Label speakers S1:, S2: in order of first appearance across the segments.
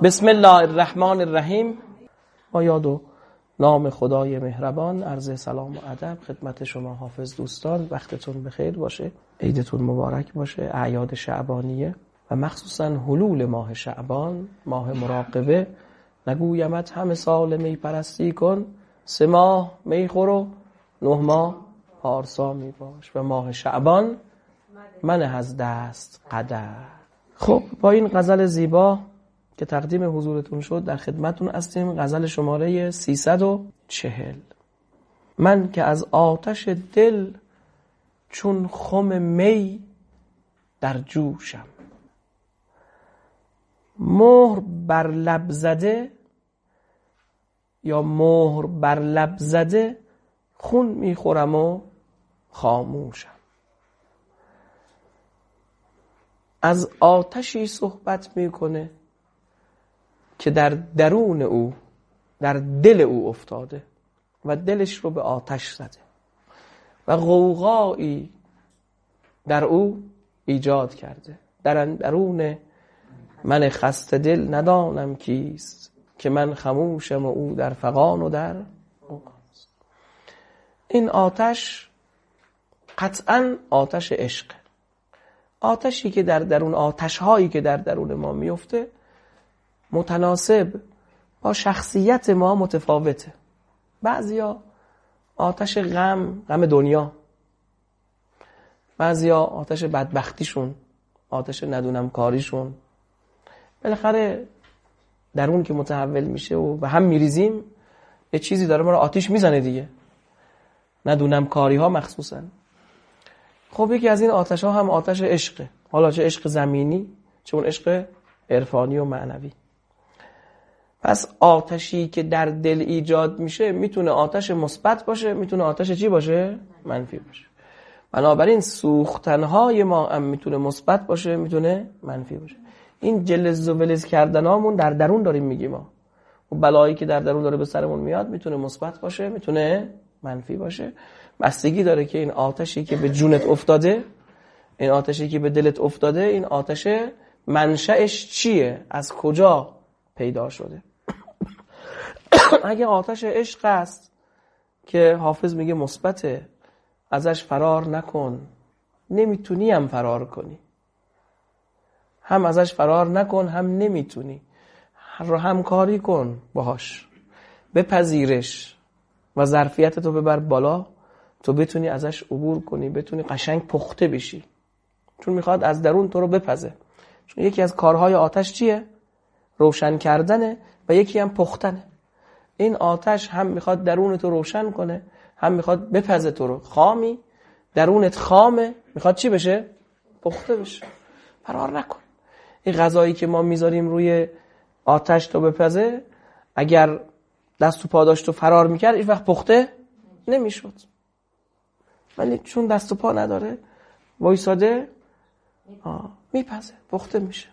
S1: بسم الله الرحمن الرحیم. با یاد و نام خدای مهربان، عرض سلام و ادب خدمت شما حافظ دوستان. وقتتون بخیر باشه، عیدتون مبارک باشه، اعیاد شعبانیه و مخصوصا حلول ماه شعبان، ماه مراقبه. نگویمت همه سال می پرستی کن، 3 ماه می خور و 9 ماه پارسا می باش و ماه شعبان منه از دست قدر. خب با این غزل زیبا که تقدیم حضورتون شد در خدمتون هستیم. غزل شماره 340. من که از آتش دل چون خم می در جوشم، مهر بر لب زده یا مهر بر لب زده خون میخورم و خاموشم. از آتشی صحبت میکنه که در درون او، در دل او افتاده و دلش رو به آتش زده و غوغایی در او ایجاد کرده. در درون من خسته دل ندانم کیست، که من خموشم و او در فغان و در غوغاست. این آتش قطعاً آتش عشق، آتشی که در درون، آتش هایی که در درون ما میفته متناسب با شخصیت ما متفاوته. بعضیا آتش غم دنیا، بعضیا آتش بدبختیشون، آتش ندونم کاریشون. بالاخره درون که متحول میشه و به هم میریزیم، یه چیزی داره ما رو آتش میزنه دیگه، ندونم کاری ها مخصوصا. خب یکی از این آتش ها هم آتش عشقه، حالا چه عشق زمینی چه اون عشق عرفانی و معنوی. پس آتشی که در دل ایجاد میشه میتونه آتش مثبت باشه، میتونه آتش چی باشه؟ منفی باشه. بنابراین سوختنهای ما هم میتونه مثبت باشه، میتونه منفی باشه. این جلز و ولز کردنامون در درون داریم میگیم ما. و بلایی که در درون داره به سرمون میاد میتونه مثبت باشه، میتونه منفی باشه. بستگی داره که این آتشی که به جونت افتاده، این آتشی که به دلت افتاده، این آتش منشأش چیه؟ از کجا پیدا شده؟ اگه آتش عشق است که حافظ میگه مثبته، ازش فرار نکن، نمیتونی هم فرار کنی. هم ازش فرار نکن هم نمیتونی، رو همکاری کن باهاش، بپذیرش و ظرفیتتو ببر بالا، تو بتونی ازش عبور کنی، بتونی قشنگ پخته بشی. چون میخواد از درون تو رو بپزه. چون یکی از کارهای آتش چیه؟ روشن کردنه و یکی هم پختنه. این آتش هم میخواد درون تو روشن کنه، هم میخواد بپزه تو رو. خامی، درونت خامه، میخواد چی بشه؟ پخته بشه. فرار نکن. این غذایی که ما میذاریم روی آتش تو بپزه، اگر دست و پا داشت و فرار میکرد این وقت پخته نمیشد. ولی چون دست و پا نداره، وایساده، میپزه، پخته میشه.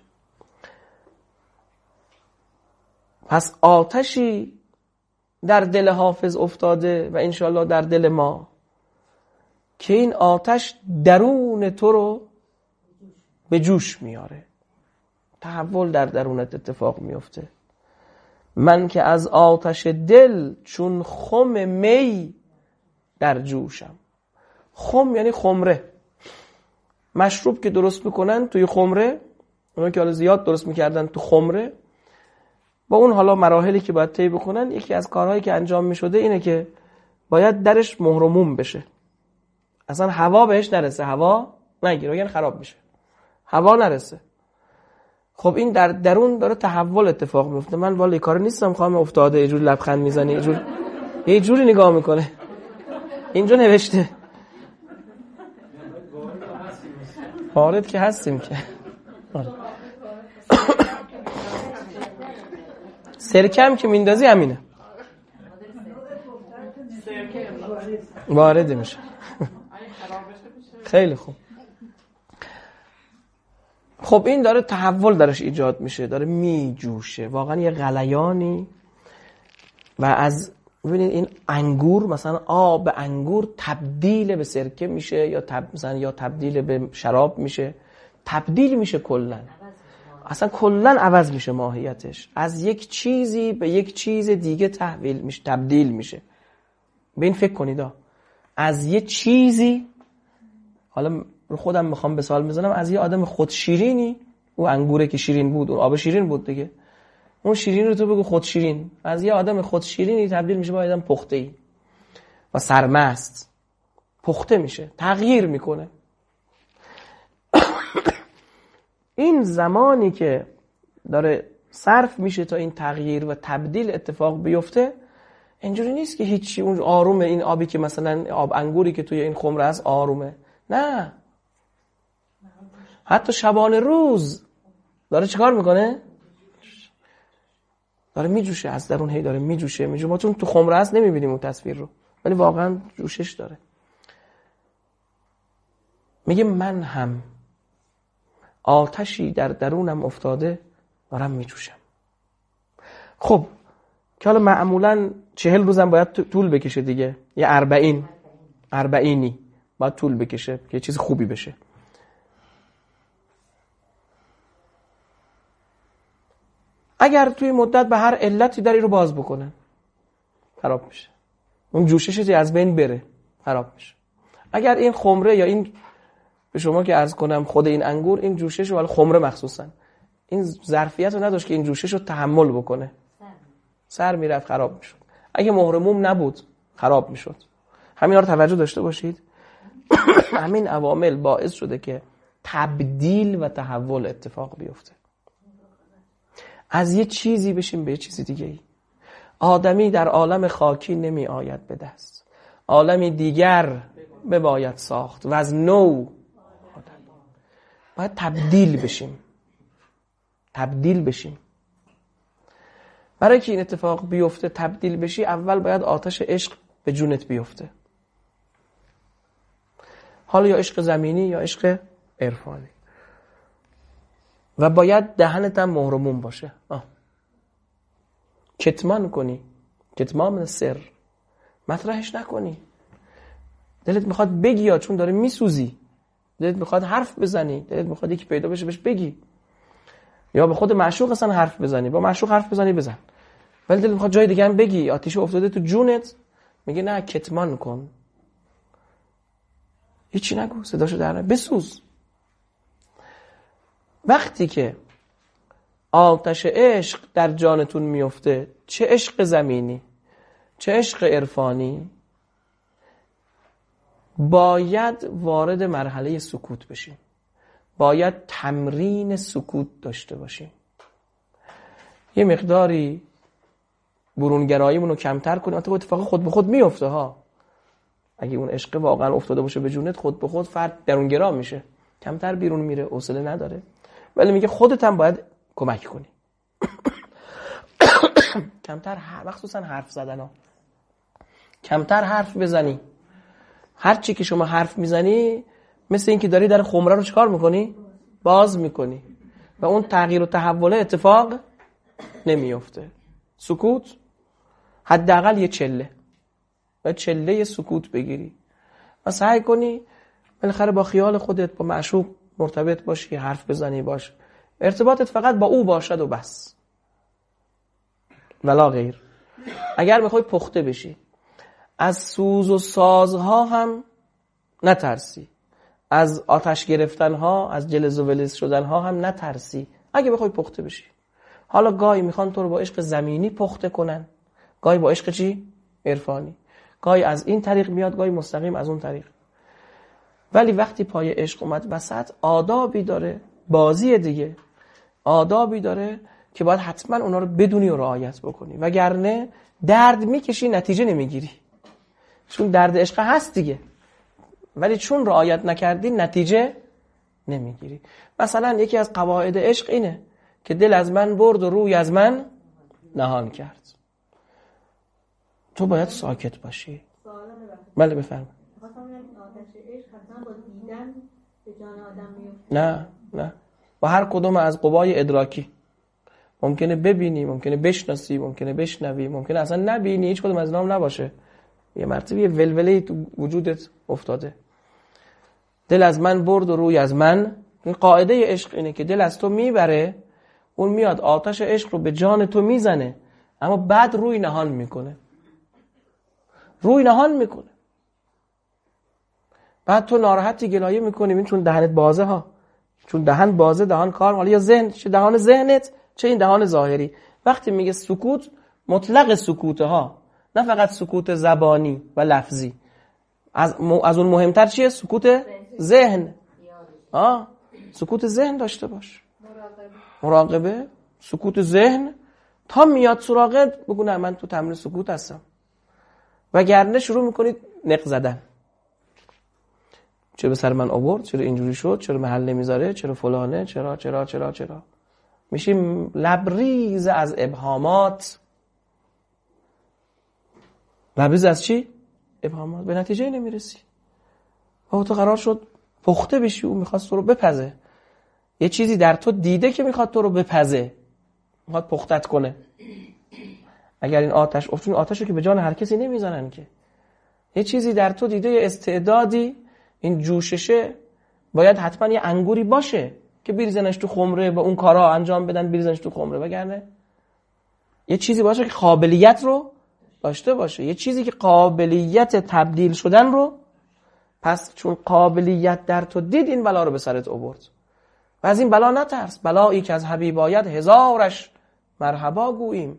S1: پس آتشی در دل حافظ افتاده و انشالله در دل ما، که این آتش درون تو رو به جوش میاره، تحول در درونت اتفاق میفته. من که از آتش دل چون خم می در جوشم. خم یعنی خمره. مشروب که درست میکنن توی خمره، اونا که حالا زیاد درست میکردن تو خمره، با اون حالا مراحلی که باید طی بکنن، یکی از کارهایی که انجام میشده اینه که باید درش مهر و موم بشه، اصلا هوا بهش نرسه، هوا نگیره، یعنی خراب میشه، هوا نرسه. خب این در درون داره تحول اتفاق میفته. من والا کار نیستم، خواهم افتاده یه جور لبخند میزنه، یه جوری نگاه میکنه، اینجا نوشته وارد که هستیم که سرکم که میندازی همینه، وارد میشه. خیلی خوب. خب این داره تحول درش ایجاد میشه، داره میجوشه، واقعا یه غلیانی. و از ببینید این انگور، مثلا آب انگور تبدیل به سرکه میشه، یا مثلا یا تبدیل به شراب میشه، تبدیل میشه کلا. اصلا کلا عوض میشه ماهیتش، از یک چیزی به یک چیز دیگه تبدیل میشه. به این فکر کنید از یه چیزی، حالا رو خودم میخوام به سوال میزنم، از یه آدم خود شیرینی، او انگوره که شیرین بود، اون آب شیرین بود دیگه، اون شیرین رو تو بگو خود شیرین، از یه آدم خود شیرینی تبدیل میشه به آدم پخته‌ای و سرمست، پخته میشه، تغییر میکنه. این زمانی که داره صرف میشه تا این تغییر و تبدیل اتفاق بیفته، اینجوری نیست که هیچی اون آرومه، این آبی که مثلا آب انگوری که توی این خمره است آرومه، نه، حتی شبانه روز داره چیکار میکنه؟ داره میجوشه، از درون هی داره میجوشه. ما چون تو خمره است نمیبینیم اون تصویر رو، ولی واقعا جوشش داره. میگه من هم آتشی در درونم افتاده دارم میجوشم. خب که حالا معمولا 40 روزم باید طول بکشه دیگه، یه 40 باید طول بکشه که یه چیز خوبی بشه. اگر توی مدت به هر علتی داری رو باز بکنن، خراب میشه، اون جوششی از بین بره، خراب میشه. اگر این خمره یا این به شما که عرض کنم خود این انگور، این جوشش ولی خمره مخصوصا این ظرفیت رو نداشت که این جوشش رو تحمل بکنه، سر میرفت، خراب میشد. اگه مهر موم نبود خراب میشد. همینا رو توجه داشته باشید. همین عوامل باعث شده که تبدیل و تحول اتفاق بیفته، از یه چیزی بشیم به یه چیز دیگه ای. آدمی در عالم خاکی نمی آید به دست، عالمی دیگر بباید ساخت و از نو باید تبدیل بشیم. برای که این اتفاق بیفته، تبدیل بشی، اول باید آتش عشق به جونت بیفته، حالا یا عشق زمینی یا عشق عرفانی، و باید دهنت هم مهر و موم باشه. کتمان کنی، کتمان سر، مطرحش نکنی. دلت میخواد بگی، یا چون داره میسوزی، دلت میخواد حرف بزنی، دلت میخواد یکی پیدا بشه بهش بگی، یا به خود معشوق اصلا حرف بزنی، با معشوق حرف بزنی بزن، ولی دلت میخواد جای دیگه هم بگی، آتیش افتاده تو جونت، میگه نه، کتمان کن، هیچی نگو، صداشو در نه، بسوز. وقتی که آتش عشق در جانتون میفته، چه عشق زمینی چه عشق عرفانی، باید وارد مرحله سکوت بشیم، باید تمرین سکوت داشته باشیم، یه مقداری برونگراییمون رو کمتر کنیم. البته اتفاق خود به خود میفته ها، اگه اون عشق واقعا افتاده باشه به جونت، خود به خود فرد درونگرا میشه، کمتر بیرون میره، حوصله نداره. ولی میگه خودت هم باید کمک کنی. کمتر مخصوصا حرف زدن ها، کمتر حرف بزنی. هر چی که شما حرف میزنی مثل این که داری در خمره رو چکار میکنی؟ باز میکنی و اون تغییر و تحول اتفاق نمیفته. سکوت حداقل یه چله و چله سکوت بگیری و سعی کنی بالاخره با خیال خودت با معشوق مرتبط باشی، حرف بزنی، باش ارتباطت فقط با او باشد و بس، ولا غیر. اگر میخوای پخته بشی، از سوز و سازها هم نترسی، از آتش گرفتنها، از جلز و ولز شدنها هم نترسی، اگه بخوای پخته بشی. حالا گاهی میخوان تو رو با عشق زمینی پخته کنن، گاهی با عشق چی؟ عرفانی. گاهی از این طریق میاد، گاهی مستقیم از اون طریق. ولی وقتی پای عشق اومد وسط، آدابی داره، بازی دیگه، آدابی داره که باید حتما اونا رو بدونی و رعایت بکنی، وگرنه درد میکشی نتیجه نمیگیری. چون درد عشق هست دیگه، ولی چون رعایت نکردی نتیجه نمیگیری. مثلا یکی از قواعد عشق اینه که دل از من برد و روی از من نهان کرد. تو باید ساکت باشی. بله بفرمایید.
S2: آتش عشق حتما با دیدن به جان آدم میفته؟
S1: نه، با هر کدوم از قوای ادراکی. ممکنه ببینی، ممکنه بشناسی، ممکنه بشنوی، ممکنه اصلا نبینی، هیچ کدوم از نام نباشه. یه مرتبه یه ولوله‌ای تو وجودت افتاده. دل از من برد و روی از من. این قاعده عشق اینه که دل از تو میبره اون میاد آتش عشق رو به جان تو میزنه، اما بعد روی نهان میکنه. بعد تو ناراحتی گلایه میکنی، این چون دهنت بازه ها، چون دهن بازه، دهان کار مالی، یا ذهن، چه دهان ذهنت چه این دهان ظاهری. وقتی میگه سکوت، مطلق سکوته ها، نه فقط سکوت زبانی و لفظی. از اون مهمتر چیه؟ سکوت ذهن. سکوت ذهن داشته باش. مراقبه، سکوت ذهن تا میاد سراغت بگو نه من تو تمرین سکوت هستم، وگرنه شروع میکنید نق زدن. چرا به سر من آورد؟ چرا اینجوری شد؟ چرا محل نمیذاره؟ چرا فلانه؟ چرا میشیم لبریز از ابهامات. لبریز از چی؟ ابهامات. به نتیجه نمیرسی. تو قرار شد پخته بشی، او میخواست تو رو بپزه. یه چیزی در تو دیده که میخواد تو رو بپزه، میخواد پختت کنه. اگر این آتشو که به جان هر کسی نمیزنن که، یه چیزی در تو دیده، یه استعدادی، این جوششه باید حتما یه انگوری باشه که بریزنش تو خمره، با اون کارا انجام بدن بریزنش تو خمره، وگرنه یه چیزی باشه که قابلیت رو داشته باشه، یه چیزی که قابلیت تبدیل شدن رو. پس چون قابلیت در تو دید، این بلا رو به سرت آورد. و از این بلا نترس، بلایی که از حبیب آید هزارش مرحبا گوییم.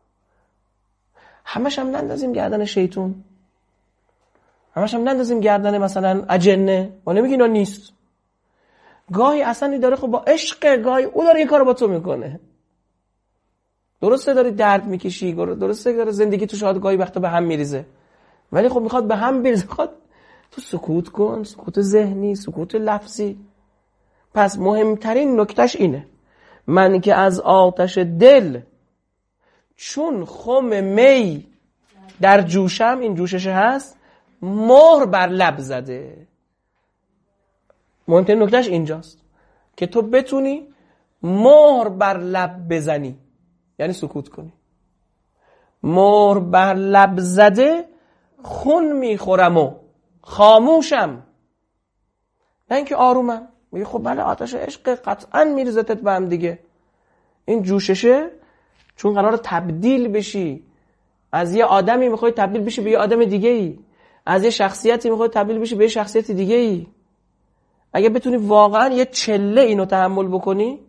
S1: همش هم نندازیم گردن شیطون، همش هم نندازیم گردن مثلا اجنه و نمیگی اینا نیست. گاهی اصلا داره خب با عشق، گاهی او داره این کارو با تو میکنه. درسته داری درد میکشی، درسته داره زندگی تو شاید گاهی وقتا به هم میریزه، ولی خب میخواد به هم بریزه، خود تو سکوت کن، سکوت ذهنی، سکوت لفظی. پس مهمترین نکتهش اینه، من که از آتش دل چون خم می در جوشم، این جوشش هست، مهر بر لب زده. مهمترین نکتهش اینجاست که تو بتونی مهر بر لب بزنی، یعنی سکوت کنی. مهر بر لب زده خون میخورم و خاموشم، نه اینکه آرومم. میگه خب بله آتش عشق قطعا میرزتت به هم دیگه. این جوششه چون قراره تبدیل بشی، از یه آدمی میخوای تبدیل بشی به یه آدم دیگه ای، از یه شخصیتی میخوای تبدیل بشی به یه شخصیت دیگه ای. اگه بتونی واقعا یه چله اینو تحمل بکنی،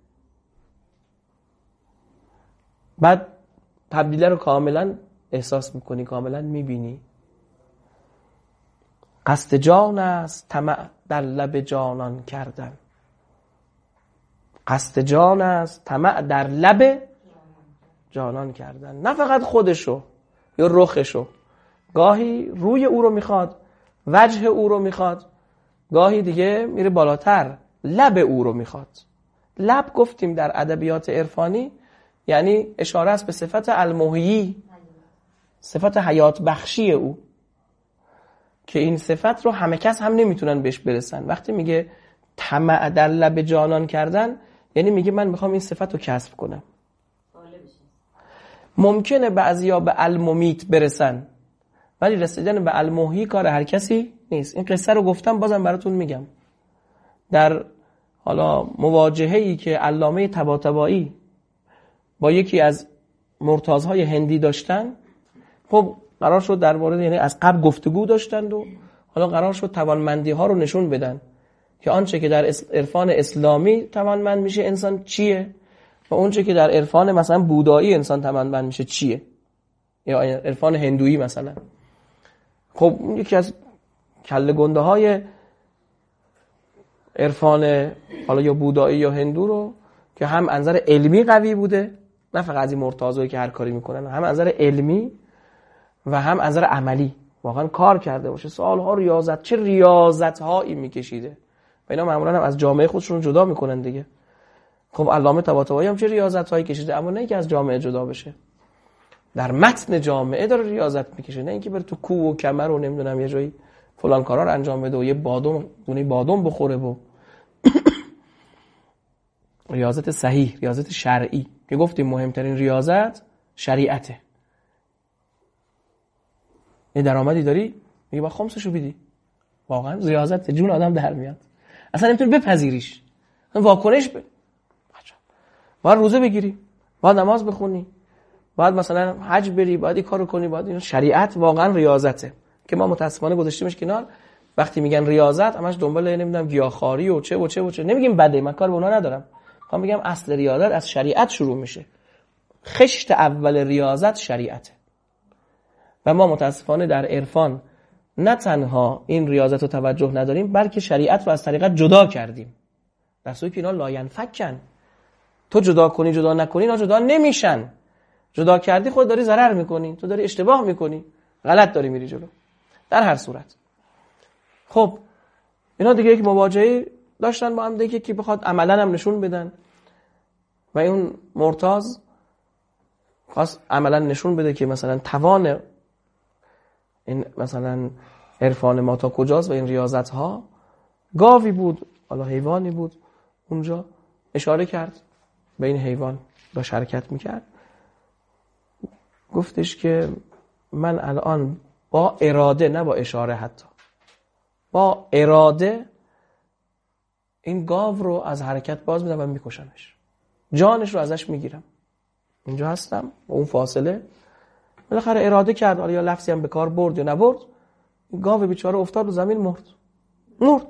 S1: بعد تبدیله رو کاملا احساس میکنی، کاملا میبینی. قصد جان است طمع در لب جانان کردن. قصد جان است طمع در لب جانان کردن. نه فقط خودشو یا رخشو، گاهی روی او رو میخواد، وجه او رو میخواد، گاهی دیگه میره بالاتر، لب او رو میخواد. لب گفتیم در ادبیات عرفانی یعنی اشاره است به صفت المحیی، صفت حیات بخشی او، که این صفت رو همه کس هم نمیتونن بهش برسن. وقتی میگه طمع در لب جانان کردن، یعنی میگه من میخوام این صفت رو کسب کنم. ممکنه بعضیا به الممیت برسن، ولی رسیدن به المحیی کار هر کسی نیست. این قصه رو گفتم، بازم براتون میگم. در حالا مواجهه‌ای که علامه طباطبایی با یکی از مرتازهای هندی داشتن، خب قرار شد در مورد، یعنی از قبل گفتگو داشتند و حالا قرار شد توانمندی ها رو نشون بدن که آنچه که در عرفان اسلامی توانمند میشه انسان چیه و اونچه که در عرفان مثلا بودایی انسان توانمند میشه چیه، یا عرفان هندویی مثلا. خب یکی از کله گنده های عرفان حالا یا بودایی یا هندو رو که هم انظر علمی قوی بوده، نه فقط از این مرتازایی که هر کاری میکنن، هم انظر علمی و هم انظر عملی، واقعا کار کرده باشه، سالها ریاضت، چه ریاضت هایی میکشیده و اینا معمولا هم از جامعه خودشون جدا میکنن دیگه. خب علامه طباطبایی هم چه ریاضت هایی کشیده، اما نه اینکه از جامعه جدا بشه، در متن جامعه داره ریاضت میکشه، نه اینکه بره تو کوه و کمر و نمیدونم یه جایی فلان کارا رو انجام بده و یه دونه بادام بخوره و ریاضت صحیح، ریاضت شرعی که گفتیم مهمترین ریاضت شریعته. یه درآمدی داری میگه با خمسشو بدی، واقعا ریاضت جون آدم در میاد، اصلا نمیتونی بپذیریش، واکنش باید روزه بگیری، باید نماز بخونی، باید مثلا حج بری، باید این کارو کنی، باید این. شریعت واقعا ریاضته که ما متاسفانه گذاشتیمش کنار. وقتی میگن ریاضت همش دنبال نمیدونم گیاهخواری و چه و چه و چه. نمیگیم بده، من کار به اونا ندارم. میخوام بگم اصل ریاضت از شریعت شروع میشه. خشت اول ریاضت شریعته. و ما متاسفانه در عرفان نه تنها این ریاضت رو توجه نداریم، بلکه شریعت رو از طریقت جدا کردیم. در صورتی که اینا لاینفکن. تو جدا کنی جدا نکنی اینا جدا نمیشن. جدا کردی خود داری ضرر میکنی، تو داری اشتباه میکنی، غلط داری میری جلو. در هر صورت خب اینا دیگه یک مواجهه داشتن با هم دیگه که بخواد عملا هم نشون بدن و اون مرتاض خواست عملا نشون بده که مثلا توان این مثلا عرفان ما تا کجاست و این ریاضت ها. گاوی بود، حالا حیوانی بود، اونجا اشاره کرد به این حیوان با شرکت میکرد، گفتش که من الان با اراده، نه با اشاره، حتی با اراده این گاو رو از حرکت باز میدم و میکشمش، جانش رو ازش میگیرم. اینجا هستم با اون فاصله. بالاخره اراده کرد، حالا یا لفظی هم به کار برد یا نبرد، گاو بیچاره افتاد رو زمین مرد.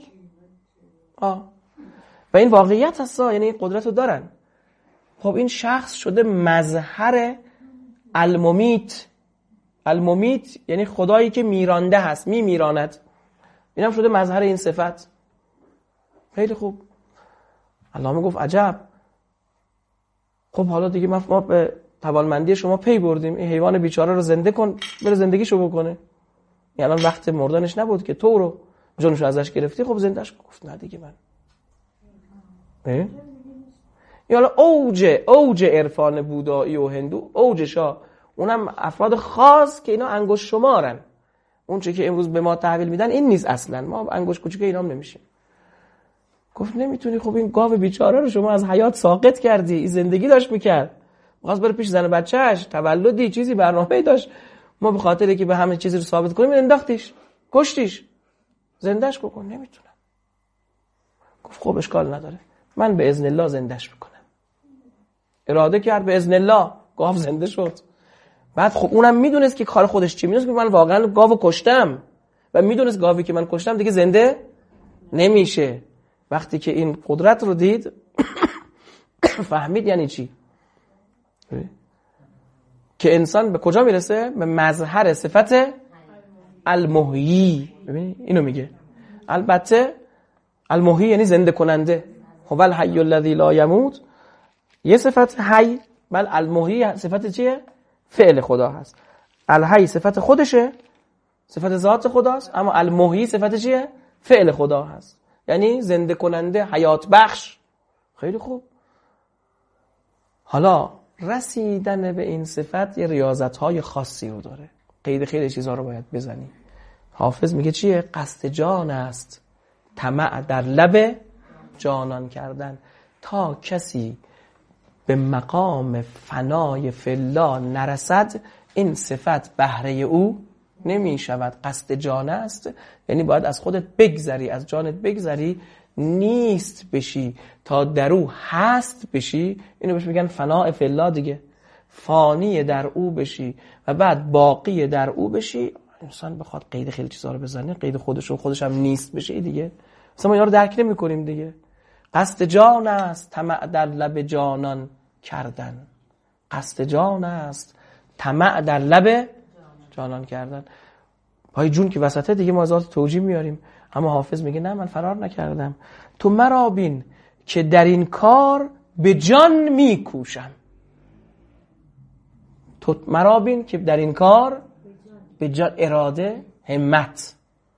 S1: و این واقعیت هست، یعنی این قدرت رو دارن. خب این شخص شده مظهر الممیت. الممیت یعنی خدایی که میرانده هست، میراند. این هم شده مظهر این صفت. خیلی خوب. علامه گفت عجب. خب حالا دیگه ما به توانمندی شما پی بردیم، این حیوان بیچاره رو زنده کن، بره زندگیشو بکنه. این الان وقت مردنش نبود که تو رو جونشو ازش گرفتی، خب زندهش گفت نه دیگه من. این حالا اوج عرفان بودایی و هندو، اوجشا اونم افراد خاص که اینا انگشت شمارن. اون چه که امروز به ما تحویل میدن این نیست اصلا، ما انگشت کوچیک اینا هم نمیشیم. گفت نمیتونی، خب این گاو بیچاره رو شما از حیات ساقط کردی، این زندگی داشت میکرد، می‌خواست بره پیش زن بچه‌اش، تولدی چیزی برنامه‌ای داشت، ما به خاطر اینکه به همه چیزی رو ثابت کنیم انداختیش، کشتیش، زندهش کن. نمیتونم. گفت خب اشکال نداره، من به اذن الله زندهش میکنم. اراده کرد، به اذن الله گاو زنده شد. بعد خب اونم میدونست که کار خودش چی، میدونست که من واقعا گاوو کشتم و میدونست گاوی که من کشتم دیگه زنده نمیشه. وقتی که این قدرت رو دید فهمید یعنی چی، که انسان به کجا میرسه؟ به مظهر صفت المحیی. ببینید اینو میگه. البته المحیی یعنی زنده کننده. هو الحی الذی لا یموت یه صفت حی، بل المحیی صفت چیه؟ فعل خدا هست. الحی صفت خودشه، صفت ذات خداست، اما المحیی صفت چیه؟ فعل خدا هست، یعنی زنده کننده، حیات بخش. خیلی خوب. حالا رسیدن به این صفت یه ریاضت‌های خاصی رو داره. قید خیلی چیزها رو باید بزنی. حافظ میگه چیه؟ قصد جان است طمع در لب جانان کردن. تا کسی به مقام فنای فلا نرسد این صفت بهره او نمی شود. قصد جان است یعنی باید از خودت بگذری، از جانت بگذری، نیست بشی تا در او هست بشی. اینو بهش میگن فناء فلا دیگه. فانی در او بشی و بعد باقی در او بشی. انسان بخواد قید خیلی چیزا رو بزنه، قید خودش هم نیست بشه دیگه. مثلا ما اینا رو درک نمی‌کنیم دیگه. قصد جان است طمع در لب جانان کردن. قصد جان است طمع در لب جانان کردن. پای جون که وسطه دیگه ما ذات توجیه میاریم، اما حافظ میگه نه من فرار نکردم، تو مرا بین که در این کار به جان میکوشم. تو مرا بین که در این کار به جان، اراده، همت.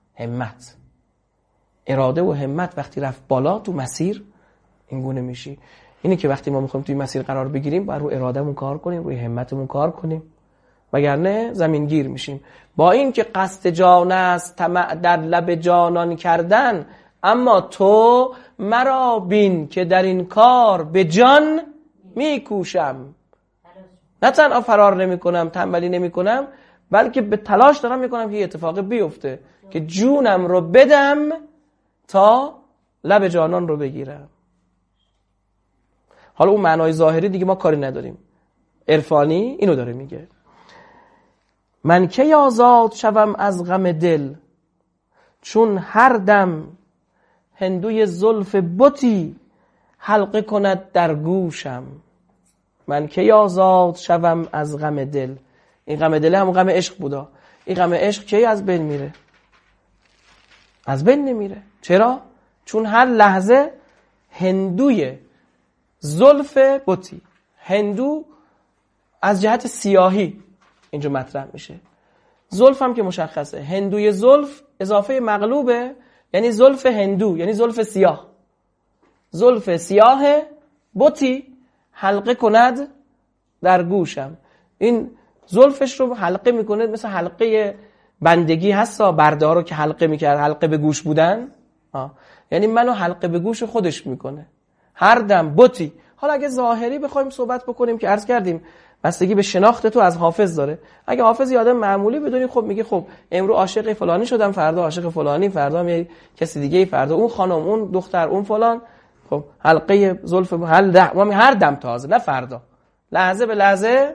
S1: اراده و همت وقتی رفت بالا تو مسیر این گونه میشی. اینه که وقتی ما میخوایم توی مسیر قرار بگیریم باید رو ارادهمون کار کنیم، روی همتمون کار کنیم، وگرنه زمین گیر میشیم. با این که قصد جان است طمع در لب جانان کردن، اما تو مرا بین که در این کار به جان میکوشم. نه تنها فرار نمی کنم، تنبلی نمی کنم، بلکه به تلاش دارم میکنم که یه اتفاق بیفته که جونم رو بدم تا لب جانان رو بگیرم. حالا اون معنای ظاهری دیگه ما کاری نداریم، عرفانی اینو داره میگه. من کی آزاد شوم از غم دل، چون هر دم هندوی زلف بتی حلقه کند در گوشم. من کی آزاد شوم از غم دل. این غم دل هم غم عشق بودا. این غم عشق کی از بین میره؟ از بین نمیره. چرا؟ چون هر لحظه هندوی زلف بتی، هندو از جهت سیاهی اینجا مطرح میشه، زلف هم که مشخصه، هندوی زلف اضافه مغلوبه، یعنی زلف هندو، یعنی زلف سیاه. زلف سیاه بتی حلقه کند در گوشم. این زلفش رو حلقه میکنه، مثل حلقه بندگی هستا، برده رو که حلقه میکرد، حلقه به گوش بودن، یعنی منو حلقه به گوش خودش میکنه هر دم بتی. حالا اگه ظاهری بخوایم صحبت بکنیم که عرض کردیم بستگی به شناخت تو از حافظ داره. اگه حافظ آدم معمولی بدونی، خب میگه خب امروز عاشق فلانی شدم، فردا عاشق فلانی، فردا هم کسی دیگه، فردا اون خانم، اون دختر، اون فلان. خب حلقه زلف هر دم تازه، نه فردا، لحظه به لحظه.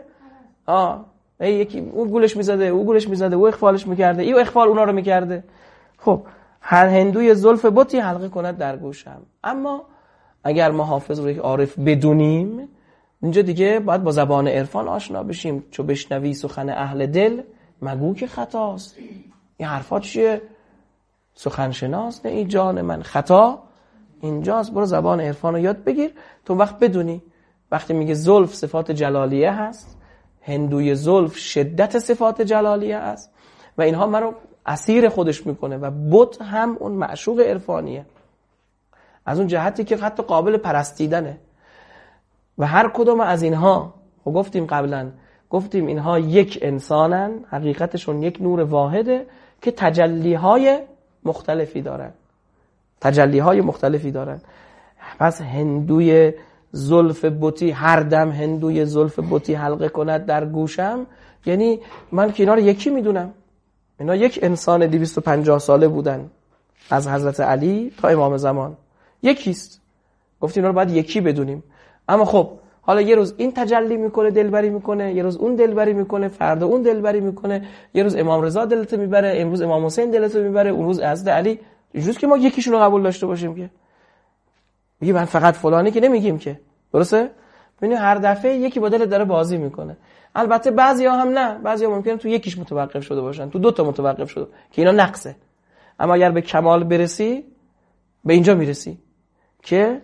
S1: یکی اون گولش میزده، او گولش میزده، او اخفالش میکرده، ای اخفال اونا رو میکرده. خب هر هندوی زلف بتی حلقه کند در گوشم. اما اگر ما حافظ رو یک عارف بدونیم، اینجا دیگه باید با زبان عرفان آشنا بشیم. چو بشنوی سخن اهل دل، مگو که خطاست. این حرفا چیه؟ سخن شناس نه ای جان من، خطا اینجاست. برو زبان عرفان رو یاد بگیر تو وقت بدونی. وقتی میگه زلف صفات جلالیه هست، هندوی زلف شدت صفات جلالیه است و اینها من رو اسیر خودش میکنه و بت هم اون معشوق عرفانیه، از اون جهتی که حتی قابل پرستیدنه. و هر کدوم از اینها، و گفتیم قبلا، گفتیم اینها یک انسانن، حقیقتشون یک نور واحده که تجلیهای مختلفی دارن، تجلیهای مختلفی دارن. پس هندوی زلف بتی، هر دم هندوی زلف بتی حلقه کند در گوشم، یعنی من که اینا رو یکی میدونم. اینا یک انسان 250 ساله بودن، از حضرت علی تا امام زمان یکیست. گفتیم اینا رو باید یکی بدونیم. اما خب حالا یه روز این تجلی میکنه، دلبری میکنه، یه روز اون دلبری میکنه، فردا اون دلبری میکنه، یه روز امام رضا دلت میبره، امروز امام حسین دلت میبره، اون روز حضرت علی. اینجوریه که ما یکیشون رو قبول داشته باشیم که میگه من فقط فلانی، که نمیگیم که. درسته؟ ببینید هر دفعه یکی با دلت داره بازی میکنه. البته بعضیا هم نه، بعضیا ممکنه تو یکیش متوقف شده باشن، تو 2 تا متوقف شده که اینا نقصه. اما اگر به کمال برسی، به اینجا میرسی که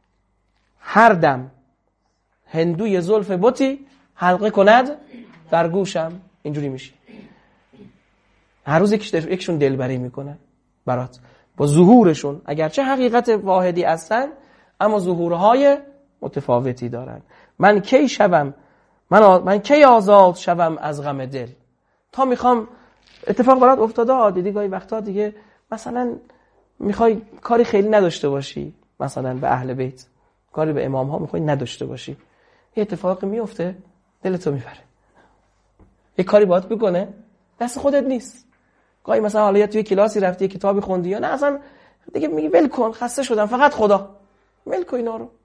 S1: هر دم هندوی زلف بتی حلقه کند در گوشم. اینجوری میشی هر روز یکشون دلبری میکنن برات با ظهورشون، اگرچه حقیقت واحدی هستن اما ظهورهای متفاوتی دارن. من کی شوم، من کی آزاد شوم از غم دل. تا میخوام، اتفاق برات افتاده دیدی گاهی وقتا دیگه مثلا میخوای کاری خیلی نداشته باشی، مثلا به اهل بیت، کاری به امام ها میخوای نداشته باشی، یه اتفاقی میفته دلتو میبره، یه کاری باید بکنه دست خودت نیست. گاهی مثلا حالا یا توی کلاسی رفتی یه کتابی خوندی یا نه، اصلا دیگه میگی ول کن، خسته شدم، فقط خدا، ول کن اینا رو.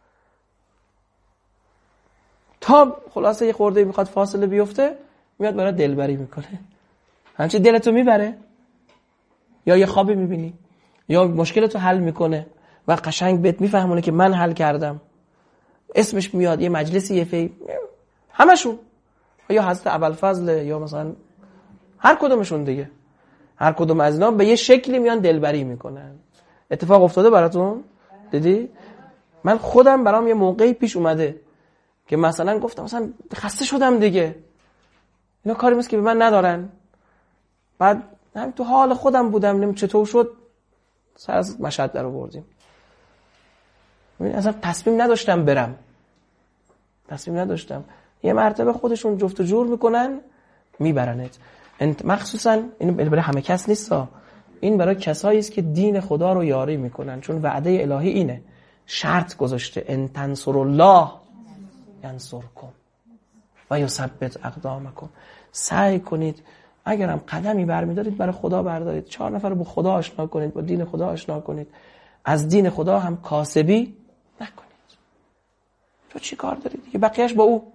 S1: تا خلاصه یه خورده میخواد فاصله بیفته، میاد برای دلبری میکنه، همچین دلتو میبره، یا یه خوابی میبینی یا مشکلتو حل میکنه و قشنگ بهت میفهمونه که من حل کردم، اسمش میاد یه مجلسی، یه همشون، یا حضرت ابوالفضل یا مثلا هر کدومشون دیگه، هر کدوم از اینا به یه شکلی میان دلبری میکنن. اتفاق افتاده براتون؟ دیدی؟ من خودم برام یه موقعی پیش اومده که مثلا گفتم مثلا خسته شدم دیگه، اینا کاری مثل که به من ندارن، بعد هم تو حال خودم بودم، نمیم چطور شد سر از مشهد در آوردیم. اصلا تصمیم نداشتم برم، تصمیم نداشتم. یه مرتبه خودشون جفت و جور میکنن میبرنت. مخصوصا این برای همه کس نیستا، این برای کسایی است که دین خدا رو یاری میکنن، چون وعده الهی اینه، شرط گذاشته ان تنصروا الله ینصرکم و یثبت اقدامکم. سعی کنید اگرم قدمی برمیدارید برای خدا بردارید، 4 نفر رو با خدا آشنا کنید، با دین خدا آشنا کنید، از دین خدا هم کاسبی نکنید. تو چی کار داری دیگه؟ بقیهش با او.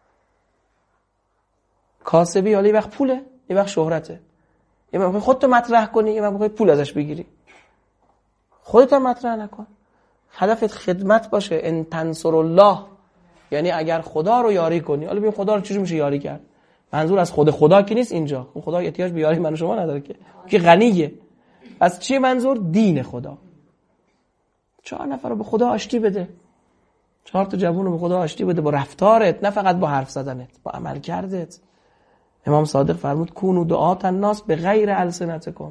S1: کاسبی حالا یه وقت پوله، یه وقت شهرته. یه وقت خودت مطرح کنی، یه وقت پول ازش بگیری. خودت هم مطرح نکن. هدفت خدمت باشه. ان تنصر الله، یعنی اگر خدا رو یاری کنی. حالا ببین خدا رو چجوری میشه یاری کرد؟ منظور از خدا که نیست اینجا. خدا احتیاج به یاری من و شما نداره که غنیه. از چی منظور؟ دین خدا. 4 نفر رو به خدا آشتی بده. 4 تا جوون رو به خدا آشتی بده با رفتارت، نه فقط با حرف زدنت، با عمل کردت. امام صادق فرمود کونوا دعاة الناس بغیر السنتکم.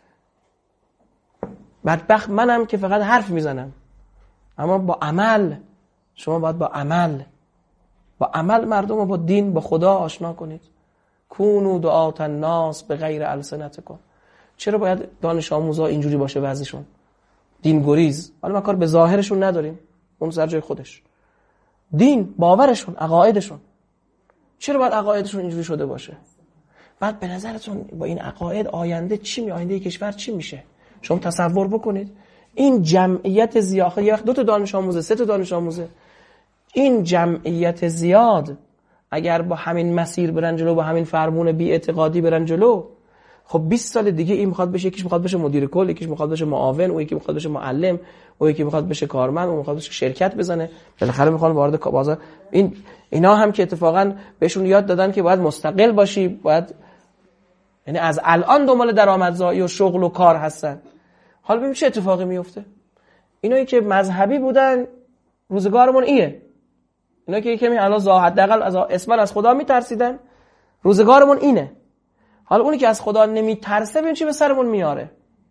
S1: بدبخت منم که فقط حرف میزنم، اما با عمل. شما باید با عمل مردم رو با دین، با خدا آشنا کنید. کونوا دعاة الناس بغیر السنتکم. چرا باید دانش آموزا اینجوری باشه وضعشون؟ دین گریز. حالا ما کار به ظاهرشون نداریم، اون سر جای خودش. دین، باورشون، عقایدشون. چرا باید عقایدشون اینجوری شده باشه؟ بعد به نظرتون با این عقاید آینده چی آینده کشور چی میشه؟ شما تصور بکنید این جمعیت زیاد، یه وقت 2 تا دانش آموزه، 3 تا دانش آموزه، این جمعیت زیاد اگر با همین مسیر برن جلو، با همین فرمون بی اعتقادی برن جلو، خب 20 سال دیگه این میخواد بشه، یکیش میخواد بشه مدیر کل، یکیش میخواد بشه معاون، اون یکی میخواد بشه معلم، اون یکی میخواد بشه کارمند، اون میخواد بشه شرکت بزنه، بالاخره میخوان وارد بازار. اینا هم که اتفاقا بهشون یاد دادن که باید مستقل باشی، باید، یعنی از الان دنبال درآمدزایی و شغل و کار هستن. حالا ببین چه اتفاقی میفته. اینایی که مذهبی بودن روزگارمون اینه، اینا که کمی الان حداقل از اسما از خدا میترسیدن، روزگارمون اینه. حالا اونی که از خدا نمیترسه ببین چی به سرمون میاره.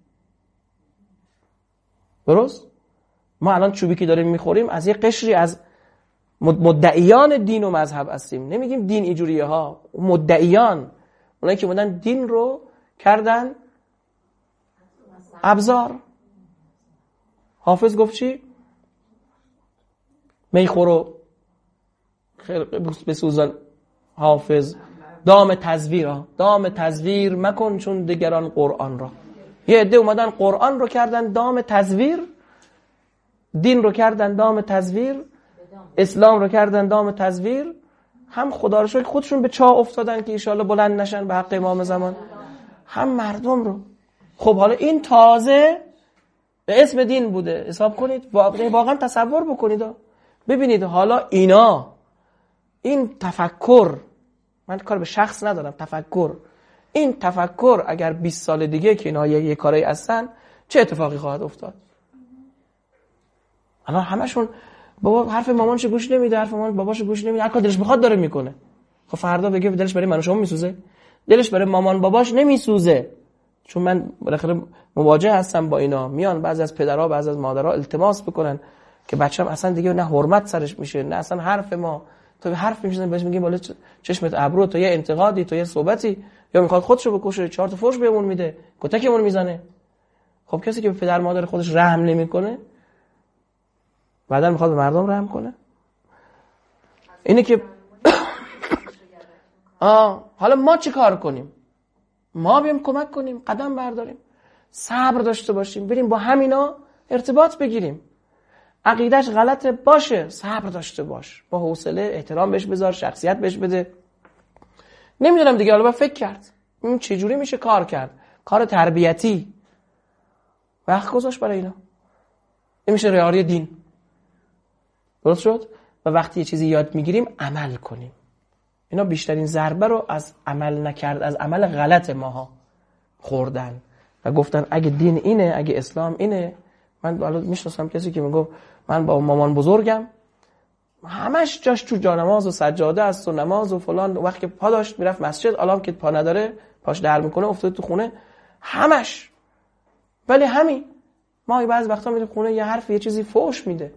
S1: درست؟ ما الان چوبی که داریم میخوریم از یه قشری از مدعیان دین و مذهب هستیم. نمیگیم دین اینجوریه ها، مدعیان، اونایی که بودن دین رو کردن ابزار. حافظ گفت چی؟ میخورو بسوزن حافظ دام تزویر مکن چون دگران قرآن را. یه عده اومدن قرآن رو کردن دام تزویر، دین رو کردن دام تزویر، اسلام رو کردن دام تزویر. هم خدا رو شکر خودشون به چاه افتادن که ایشالله بلند نشن به حق امام زمان، هم مردم رو. خب حالا این تازه به اسم دین بوده. حساب کنید، واقعا تصور بکنید، ببینید حالا اینا، این تفکر، من کار به شخص ندارم، این تفکر اگر 20 سال دیگه که اینا یه کاری هستن چه اتفاقی خواهد افتاد؟ الان همشون بابا حرف مامانش گوش نمیده، حرف مامان باباش گوش نمیده، هر کار دلش بخواد داره میکنه. خب فردا بگه دلش برای من و شما میسوزه؟ دلش برای مامان باباش نمیسوزه. چون من بالاخره مواجه هستم با اینا. میان بعضی از پدرها، بعضی از مادرها التماس بکنن که بچه‌م اصلا دیگه نه حرمت سرش میشه، نه اصلا حرف ما، تو حرف میشن بهش میگیم بالا چشمت ابرو، تو یه انتقادی، تو یه صحبتی، یا میخواد خودشو بکشه، 4 تا فحش بهمون میده، کتکمون میزنه. خب کسی که به پدر مادر خودش رحم نمیکنه بعداً میخواد به مردم رحم کنه؟ اینه که حالا ما چی کار کنیم؟ ما بیام کمک کنیم، قدم برداریم، صبر داشته باشیم، بریم با همینا ارتباط بگیریم. عقیدهش غلطه باشه، صبر داشته باش، با حوصله احترام بهش بذار، شخصیت بهش بده. نمیدونم دیگه، حالا با فکر کرد این چه جوری میشه کار کرد، کار تربیتی، وقت گذاشت برای اینا. نمیشه رعایت دین. درست شد؟ و وقتی یه چیزی یاد میگیریم عمل کنیم. اینا بیشترین ضربه رو از عمل نکرد، از عمل غلط ماها خوردن و گفتن اگه دین اینه، اگه اسلام اینه. من حالا میشناسم کسی که میگه من با مامان بزرگم همش جاش تو جانماز و سجاده است و نماز و فلان، وقتی که پا داشت میرفت مسجد، الان که پا نداره پاش در میکنه افتاد تو خونه همش. ولی همین ما بعضی وقتا میریم خونه یه حرف یه چیزی فوش میده،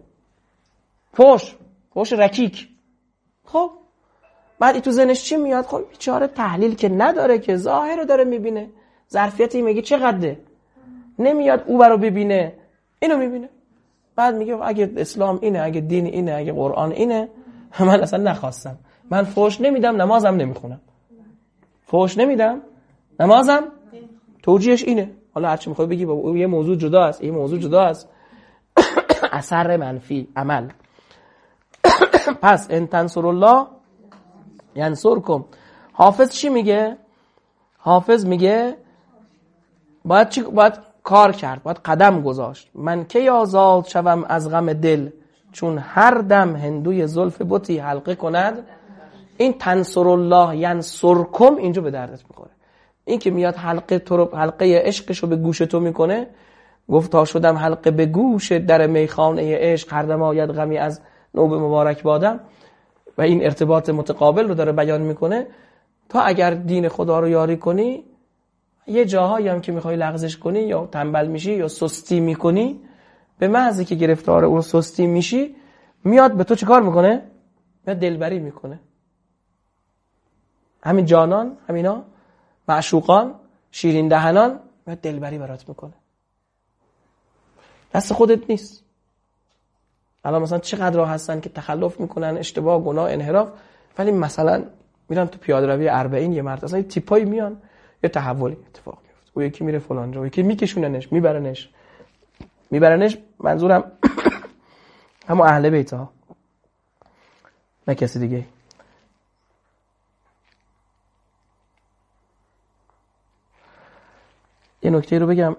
S1: فوش رکیک. خب بعد این تو ذهنش چی میاد؟ خب بیچاره تحلیل که نداره، که ظاهر رو داره میبینه، ظرفیتی میگه چقدره، نمیاد او رو ببینه، اینو میبینه. بعد میگه اگه اسلام اینه، اگه دین اینه، اگه قرآن اینه، من اصلا نخواستم، من فوش نمیدم، نمازم نمیخونم، فوش نمیدم، نمازم توجیهش اینه. حالا هرچی میخوای بگی بابا یه موضوع جدا است، این موضوع جدا است. اثر منفی عمل. پس ان تنصر الله ینصرکم. حافظ چی میگه؟ حافظ میگه باید کار کرد، باید قدم گذاشت. من کی آزاد شوم از غم دل، چون هر دم هندوی زلف بتی حلقه کند. این تنصر الله ینصرکم اینجا به دردت میخوره. این که میاد حلقه عشقشو به گوش تو میکنه، گفت تا شدم حلقه به گوش در میخانه عشق، هر دم آید غمی از نوب مبارک بادم. و این ارتباط متقابل رو داره بیان میکنه. تا اگر دین خدا رو یاری کنی، یه جاهایی هم که میخوای لغزش کنی یا تنبل میشی یا سستی میکنی، به محضی که گرفتار اون سستی میشی، میاد به تو چیکار میکنه؟ میاد دلبری میکنه. همین جانان، همینا معشوقان، شیرین دهنان، میاد دلبری برات میکنه. دست خودت نیست. الان مثلا چقدر راه هستن که تخلف میکنن، اشتباه، گناه، انحراف، ولی مثلا میرن تو پیاده روی 40 یه مرد اصلا یه تیپایی میان، یه تحولی اتفاق میفته. اون یکی میره فلان جا، یکی میکشوننش، میبرنش. منظورم همون اهل بیت ها، نه کسی دیگه. یه نکته رو بگم،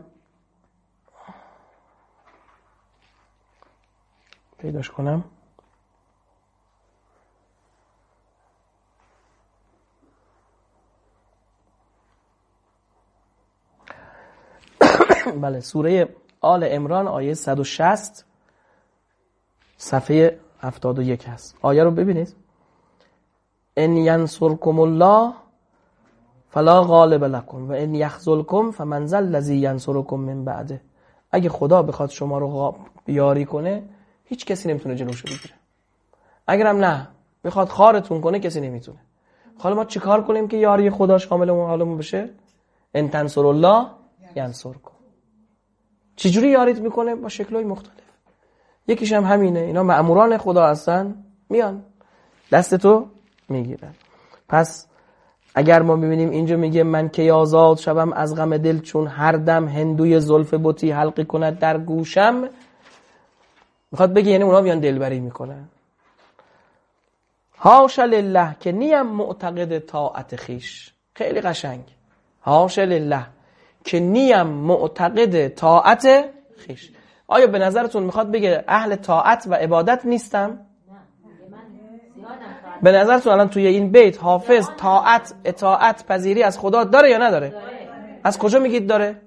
S1: پیداش کنم. بله، سوره آل عمران آیه 160 صفحه 71 هست. آیه رو ببینید. ان ینصرکم الله فلا غالب لكم و ان یخذلکم فمن ذا الذی ینصرکم من بعده. اگه خدا بخواد شما رو یاری کنه، هیچ کسی نمیتونه جلوشو بگیره. اگرم نه بخواد خارتون کنه، کسی نمیتونه. حالا ما چیکار کنیم که یاری خدا شامل اون حالمون بشه؟ ان تنصر الله ینصرکم. چجوری یاریت میکنه؟ با شکل‌های مختلف. یکیش هم همینه، اینا مأموران خدا هستن، میان دستتو میگیرن. پس اگر ما ببینیم اینجا میگه من کی آزاد شوم از غم دل، چون هر دم هندوی زلف بتی حلقه کند در گوشم، میخواد بگه یعنی اونا میان دلبری میکنن. حاشا لله که نیم معتقد طاعت خیش. خیلی قشنگ. حاشا لله که نیم معتقد طاعت خیش. آیا به نظرتون میخواد بگه اهل طاعت و عبادت نیستم؟ به نظرتون الان توی این بیت حافظ طاعت، اطاعت، پذیری از خدا داره یا نداره؟ از کجا میگید داره؟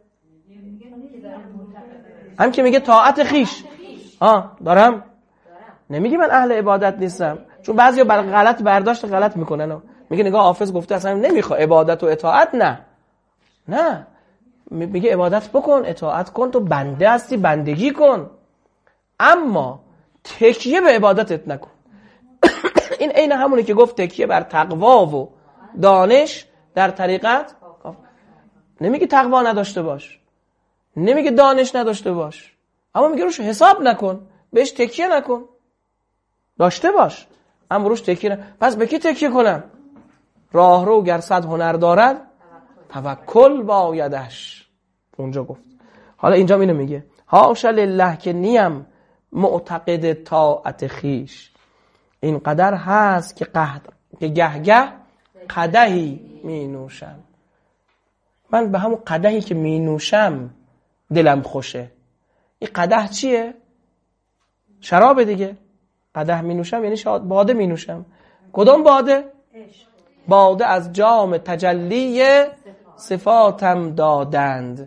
S1: هم که میگه طاعت خیش. دارم. نمیگه من اهل عبادت نیستم، چون بعضیا غلط برداشت غلط میکنن. میگه نگاه حافظ گفته اصلا نمیخواد عبادت و اطاعت. نه، میگه عبادت بکن، اطاعت کن، تو بنده هستی، بندگی کن، اما تکیه به عبادتت نکن. این عین همونه که گفت تکیه بر تقوا و دانش در طریقت. نمیگه تقوا نداشته باش، نمیگه دانش نداشته باش، اما میگه روش حساب نکن، بهش تکیه نکن. داشته باش اما روش تکیه نکن. پس به کی تکیه کنم؟ راهرو گر صد هنر دارد، توکل بایدش. اونجا گفت. حالا اینجا اینو میگه حاشا لله که نیم معتقد طاعت خیش. این قدر هست که گه قدحی می نوشم. من به همون قدحی که می نوشم دلم خوشه. این قدح چیه؟ شراب دیگه. قدح می نوشم یعنی باده می نوشم. کدوم باده؟ باده از جام تجلی صفاتم دادند.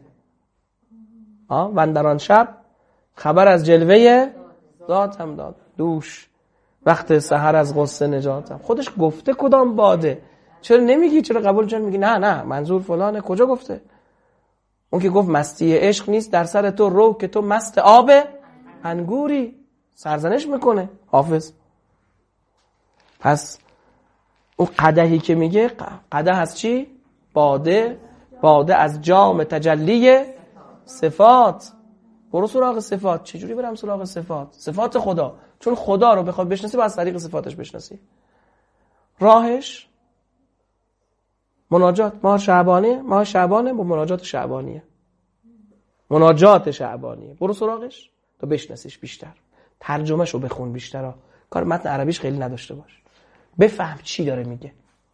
S1: و در آن شب خبر از جلوه ذاتم داد. دوش وقت سحر از غصه نجاتم. خودش گفته کدام باده. چرا نمیگی؟ چرا قبول جان میگی نه منظور فلانه؟ کجا گفته؟ اون که گفت مستی عشق نیست در سر تو، رو که تو مست آب انگوری. سرزنش میکنه حافظ. پس اون قدحی که میگه، قدح از چی؟ باده از جام تجلی صفات. برو سراغ صفات. چجوری برم سراغ صفات؟ صفات خدا. چون خدا رو بخواد بشناسی باید از طریق صفاتش بشناسی. راهش مناجات. ماه شعبانه با مناجات شعبانیه. برو سراغش تا بشناسیش بیشتر. ترجمه‌شو بخون بیشتر. کار متن عربیش خیلی نداشته باش، بفهم چی داره میگه.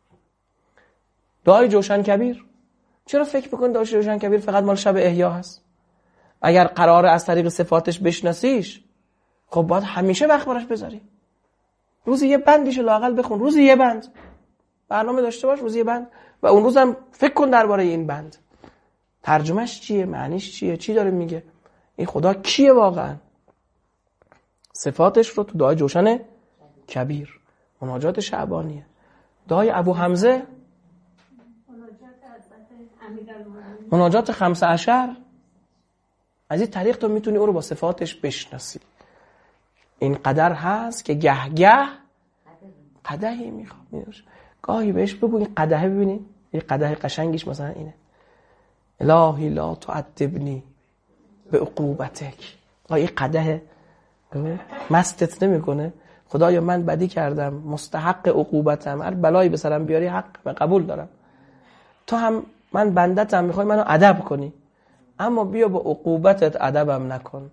S1: دعای جوشن کبیر، چرا فکر میکنی دعای جوشن کبیر فقط مال شب احیا هست؟ اگر قراره از طریق صفاتش بشناسیش، خب باید همیشه وقت براش بذاری. روزی یه بندیشو لااقل بخون، روزی یه بند برنامه داشته باش، روزی یه بند، و اون روزم فکر کن درباره این بند، ترجمهش چیه، معنیش چیه، چی داره میگه، این خدا کیه واقعا. صفاتش رو تو دعای جوشن کبیر، مناجات شعبانیه. دعای ابو حمزه، مناجات 15، از این طریق تو میتونی او رو با صفاتش بشناسی. این قدر هست که گه قدحی میخواد، گاهی بهش بگو این قدحه، ببینید این قدح قشنگیش مثلا اینه: الهی لا تعذبنی به عقوبتک. این قدح مستت نمیکنه، خدایا من بدی کردم، مستحق عقوبتم، هر بلایی به سرم بیاری حق قبول دارم، تو هم من بندتم، میخوای منو ادب کنی، اما بیا با عقوبتت ادبم نکن.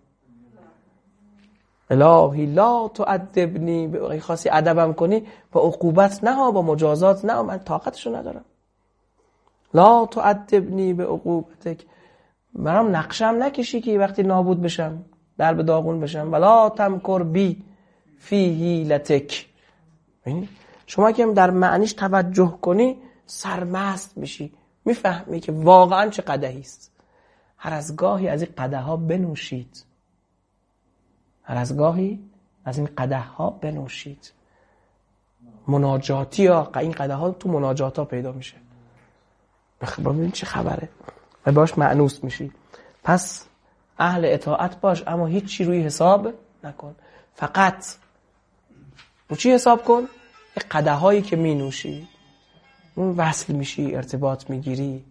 S1: الهی لا تعذبنی، خاصی ادبم کنی با عقوبت نه، با مجازات نه، من طاقتشو ندارم. لا تعذبنی به عقوبتک، برام نقشم نکشی که وقتی نابود بشم، در به داغون بشم. ولا تمکر بی فی حیلتک. شما که در معنیش توجه کنی سرمست میشی، میفهمی که واقعا چه قدحی است. هر از گاهی از این قدح‌ها بنوشید، هر از گاهی از این قدح‌ها بنوشید. مناجاتی ها، این قدح‌ها تو مناجات ها پیدا میشه. ببین چه خبره و باش مأنوس میشی. پس اهل اطاعت باش، اما هیچ چی روی حساب نکن. فقط رو چی حساب کن؟ قدح‌هایی که می نوشی، اون وصل میشی، ارتباط میگیری.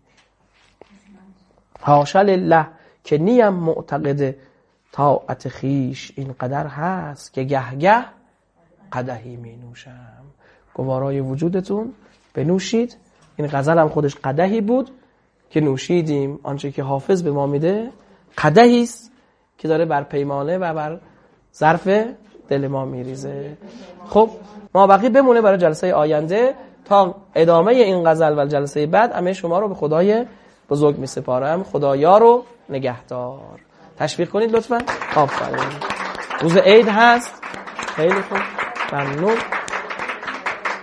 S1: حاشا لله که نیم معتقد طاعت خیش، این قدر هست که گه قدحی می نوشم. گوارای وجودتون بنوشید. این غزل هم خودش قدحی بود که نوشیدیم. آنچه که حافظ به ما میده قدحی است که داره بر پیمانه و بر ظرف دل ما میریزه. خب ما بقیه بمونه برای جلسه آینده تا ادامه این غزل و جلسه بعد. همه شما رو به خدای بزرگ میسپارم. خدایا رو نگهدار. تشویق کنید لطفاً. آفرین. روز عید هست. خیلی خوب. ممنون.